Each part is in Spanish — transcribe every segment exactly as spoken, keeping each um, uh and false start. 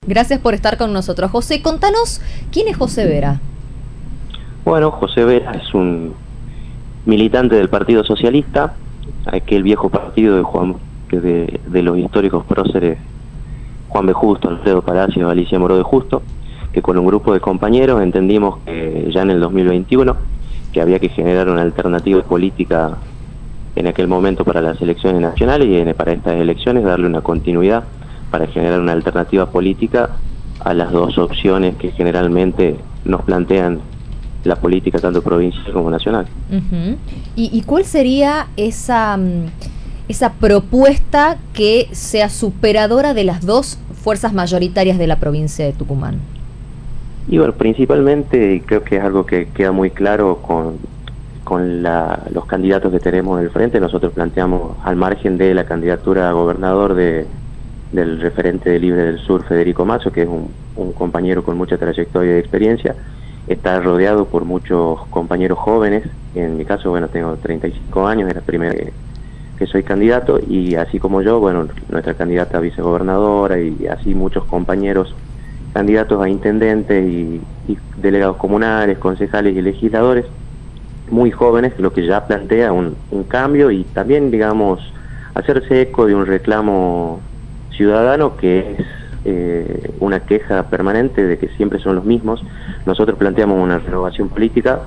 Gracias por estar con nosotros. José, contanos, ¿quién es José Vera? Bueno, José Vera es un militante del Partido Socialista, aquel viejo partido de Juan de, de los históricos próceres Juan B. Justo, Alfredo Palacio, Alicia Moró de Justo, que con un grupo de compañeros entendimos que ya en el dos mil veintiuno que había que generar una alternativa política en aquel momento para las elecciones nacionales y en, para estas elecciones darle una continuidad para generar una alternativa política a las dos opciones que generalmente nos plantean la política tanto provincial como nacional. Uh-huh. ¿Y, ¿Y cuál sería esa, esa propuesta que sea superadora de las dos fuerzas mayoritarias de la provincia de Tucumán? Y bueno, principalmente, y creo que es algo que queda muy claro con, con la, los candidatos que tenemos en el frente, nosotros planteamos, al margen de la candidatura a gobernador de, del referente de Libre del Sur, Federico Mazo, que es un, un compañero con mucha trayectoria y experiencia, está rodeado por muchos compañeros jóvenes. En mi caso, bueno, tengo treinta y cinco años, es la primera que, que soy candidato, y así como yo, bueno, nuestra candidata a vicegobernadora y así muchos compañeros candidatos a intendentes y, y delegados comunales, concejales y legisladores muy jóvenes, lo que ya plantea un, un cambio y también, digamos, hacerse eco de un reclamo ciudadano que es eh, una queja permanente de que siempre son los mismos. Nosotros planteamos una renovación política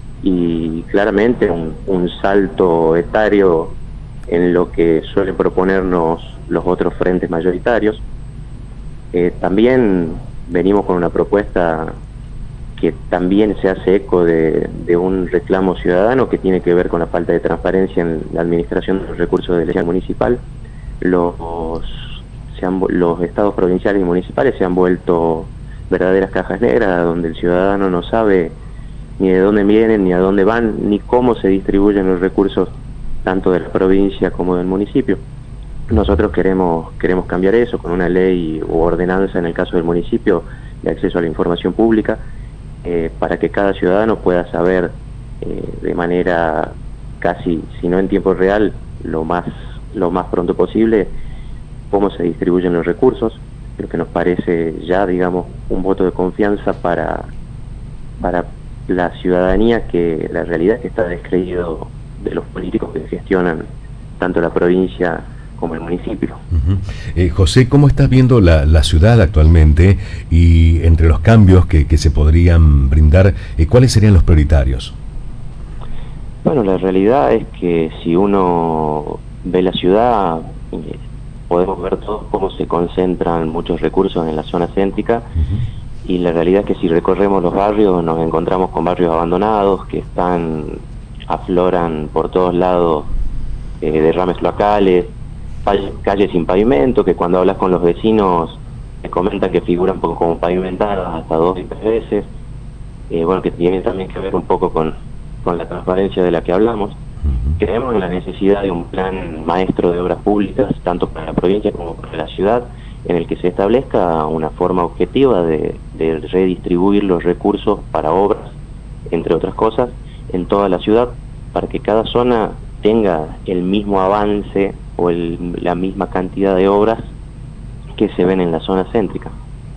y claramente un, un salto etario en lo que suelen proponernos los otros frentes mayoritarios. Eh, también venimos con una propuesta que también se hace eco de, de un reclamo ciudadano que tiene que ver con la falta de transparencia en la administración de los recursos de la municipal. Los, se han, los estados provinciales y municipales se han vuelto verdaderas cajas negras donde el ciudadano no sabe ni de dónde vienen, ni a dónde van, ni cómo se distribuyen los recursos tanto de la provincia como del municipio. Nosotros queremos queremos cambiar eso con una ley u ordenanza en el caso del municipio de acceso a la información pública eh, para que cada ciudadano pueda saber eh, de manera casi, si no en tiempo real, lo más lo más pronto posible cómo se distribuyen los recursos, lo que nos parece ya, digamos, un voto de confianza para para la ciudadanía, que la realidad es que está descreído de los políticos que gestionan tanto la provincia como el municipio. Uh-huh. eh, José, ¿cómo estás viendo la, la ciudad actualmente y entre los cambios que, que se podrían brindar, eh, cuáles serían los prioritarios? Bueno, la realidad es que si uno ve la ciudad, eh, podemos ver todos cómo se concentran muchos recursos en la zona céntrica, uh-huh. Y la realidad es que si recorremos los barrios nos encontramos con barrios abandonados que están, afloran por todos lados eh, derrames cloacales, calles sin pavimento, que cuando hablas con los vecinos te comentan que figuran como pavimentadas hasta dos y tres veces, eh, bueno, que tiene también que ver un poco con, con la transparencia de la que hablamos. Creemos en la necesidad de un plan maestro de obras públicas, tanto para la provincia como para la ciudad, en el que se establezca una forma objetiva de, de redistribuir los recursos para obras, entre otras cosas, en toda la ciudad, para que cada zona tenga el mismo avance o el, la misma cantidad de obras que se ven en la zona céntrica.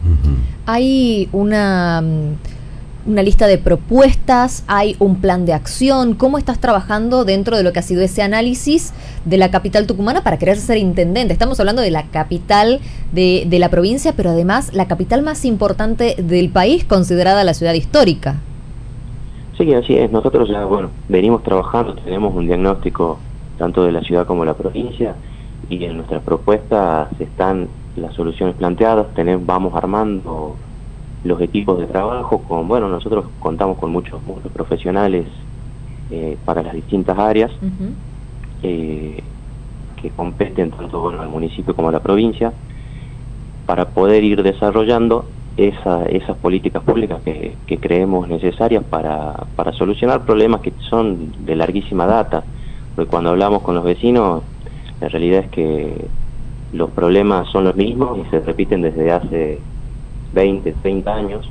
Hay una, una lista de propuestas, hay un plan de acción. ¿Cómo estás trabajando dentro de lo que ha sido ese análisis de la capital tucumana para querer ser intendente? Estamos hablando de la capital de, de la provincia, pero además la capital más importante del país, considerada la ciudad histórica. Sí, así es. Nosotros ya, bueno, venimos trabajando, tenemos un diagnóstico tanto de la ciudad como de la provincia, y en nuestras propuestas están las soluciones planteadas. Tenemos, vamos armando los equipos de trabajo, con, bueno, nosotros contamos con muchos, muchos profesionales eh, para las distintas áreas, uh-huh. eh, que competen tanto, bueno, al municipio como a la provincia, para poder ir desarrollando esa, esas políticas públicas que, que creemos necesarias para, para solucionar problemas que son de larguísima data. Porque cuando hablamos con los vecinos, la realidad es que los problemas son los mismos y se repiten desde hace veinte, treinta años.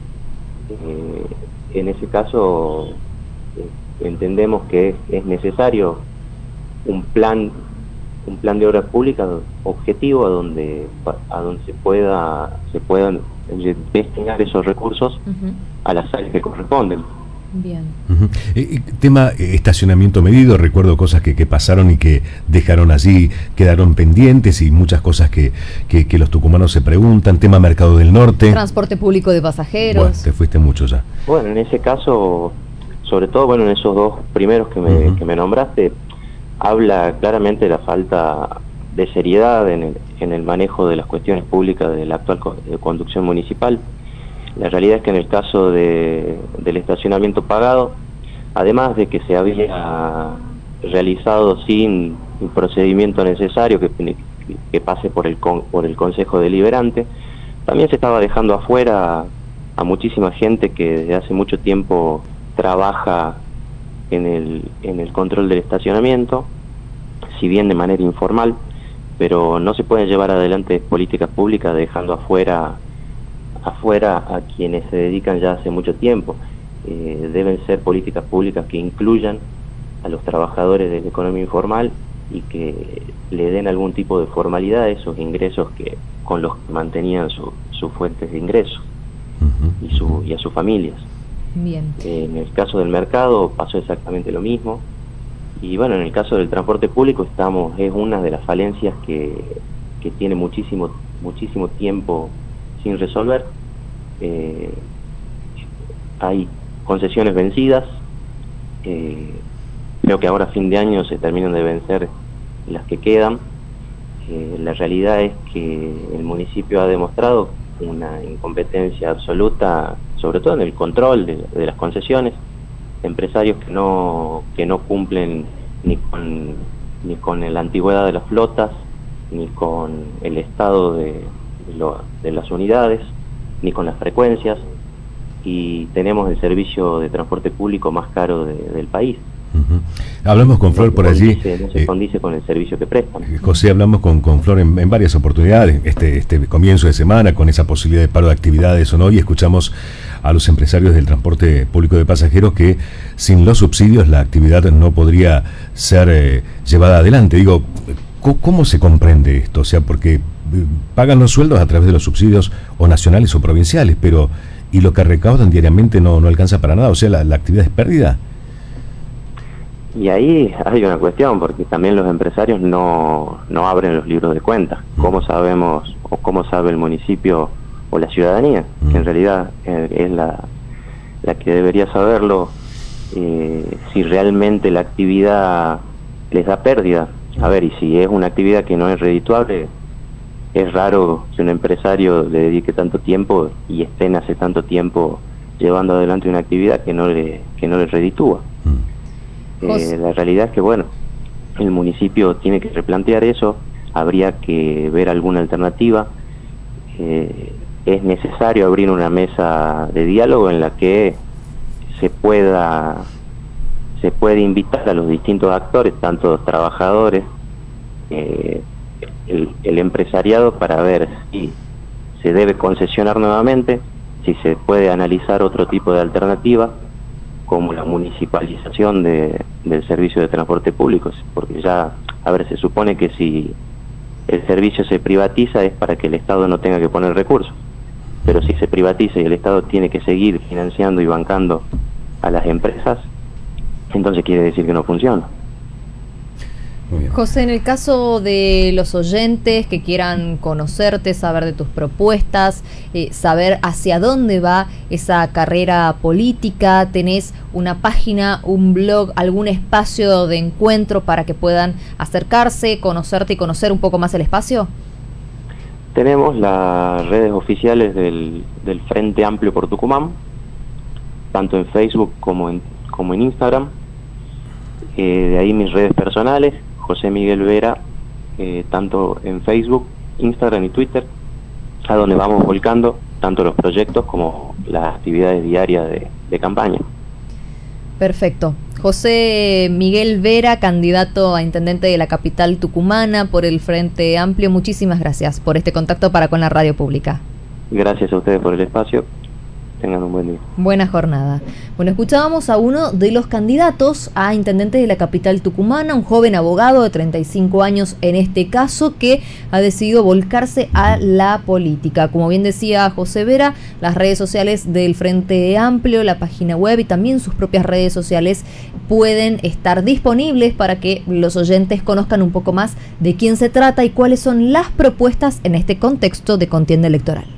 Eh, en ese caso, eh, entendemos que es, es necesario un plan un plan de obra pública objetivo a donde a donde se pueda se puedan destinar esos recursos uh-huh. a las áreas que corresponden. Bien. Uh-huh. Eh, tema eh, estacionamiento medido, recuerdo cosas que, que pasaron y que dejaron allí, quedaron pendientes y muchas cosas que, que, que los tucumanos se preguntan, tema mercado del norte. Transporte público de pasajeros. Bueno, te fuiste mucho ya. Bueno, en ese caso, sobre todo, bueno, en esos dos primeros que me, uh-huh. que me nombraste, habla claramente de la falta de seriedad en el, en el manejo de las cuestiones públicas de la actual co- de conducción municipal. La realidad es que en el caso de, del estacionamiento pagado, además de que se había realizado sin un procedimiento necesario que, que pase por el, con, por el Consejo Deliberante, también se estaba dejando afuera a muchísima gente que desde hace mucho tiempo trabaja en el, en el control del estacionamiento, si bien de manera informal, pero no se pueden llevar adelante políticas públicas dejando afuera afuera a quienes se dedican ya hace mucho tiempo. Eh, deben ser políticas públicas que incluyan a los trabajadores de la economía informal y que le den algún tipo de formalidad a esos ingresos que con los que mantenían sus su fuentes de ingresos uh-huh. y, su, y a sus familias. Bien. Eh, en el caso del mercado pasó exactamente lo mismo. Y bueno, en el caso del transporte público estamos es una de las falencias que, que tiene muchísimo muchísimo tiempo sin resolver. Eh, hay concesiones vencidas, eh, creo que ahora a fin de año se terminan de vencer las que quedan. Eh, la realidad es que el municipio ha demostrado una incompetencia absoluta, sobre todo en el control de, de las concesiones, empresarios que no que no cumplen ni con ni con la antigüedad de las flotas, ni con el estado de, de, lo, de las unidades, ni con las frecuencias, y tenemos el servicio de transporte público más caro de, del país. Uh-huh. Hablamos con Flor no por allí. Condice, no se eh, condice con el servicio que prestan. José, hablamos con, con Flor en, en varias oportunidades, este, este comienzo de semana, con esa posibilidad de paro de actividades o no, y escuchamos a los empresarios del transporte público de pasajeros que sin los subsidios la actividad no podría ser eh, llevada adelante. Digo, ¿cómo se comprende esto? O sea, porque pagan los sueldos a través de los subsidios o nacionales o provinciales, pero y lo que recaudan diariamente no, no alcanza para nada, o sea, la, la actividad es pérdida. Y ahí hay una cuestión, porque también los empresarios no, no abren los libros de cuentas. ¿Cómo sabemos o cómo sabe el municipio o la ciudadanía? Mm. Que en realidad eh, es la, la que debería saberlo, eh, si realmente la actividad les da pérdida. A ver, y si es una actividad que no es redituable, es raro que un empresario le dedique tanto tiempo y estén hace tanto tiempo llevando adelante una actividad que no le, que no le reditúa. Mm. Eh, la realidad es que, bueno, el municipio tiene que replantear eso, habría que ver alguna alternativa. Eh, es necesario abrir una mesa de diálogo en la que se pueda se puede invitar a los distintos actores, tanto los trabajadores, eh, el, el empresariado, para ver si se debe concesionar nuevamente, si se puede analizar otro tipo de alternativa, como la municipalización de, del servicio de transporte público, porque ya, a ver, se supone que si el servicio se privatiza es para que el Estado no tenga que poner recursos, pero si se privatiza y el Estado tiene que seguir financiando y bancando a las empresas, entonces quiere decir que no funciona. José, en el caso de los oyentes que quieran conocerte, saber de tus propuestas, eh, saber hacia dónde va esa carrera política, ¿tenés una página, un blog, algún espacio de encuentro para que puedan acercarse, conocerte y conocer un poco más el espacio? Tenemos las redes oficiales del, del Frente Amplio por Tucumán, tanto en Facebook como en, como en Instagram. Eh, de ahí mis redes personales, José Miguel Vera, eh, tanto en Facebook, Instagram y Twitter, a donde vamos volcando tanto los proyectos como las actividades diarias de, de campaña. Perfecto. José Miguel Vera, candidato a intendente de la capital tucumana por el Frente Amplio, muchísimas gracias por este contacto para con la radio pública. Gracias a ustedes por el espacio. tengan un buen día. Buena jornada. Bueno, escuchábamos a uno de los candidatos a intendente de la capital tucumana, un joven abogado de treinta y cinco años en este caso, que ha decidido volcarse a la política. Como bien decía José Vera, las redes sociales del Frente Amplio, la página web y también sus propias redes sociales pueden estar disponibles para que los oyentes conozcan un poco más de quién se trata y cuáles son las propuestas en este contexto de contienda electoral.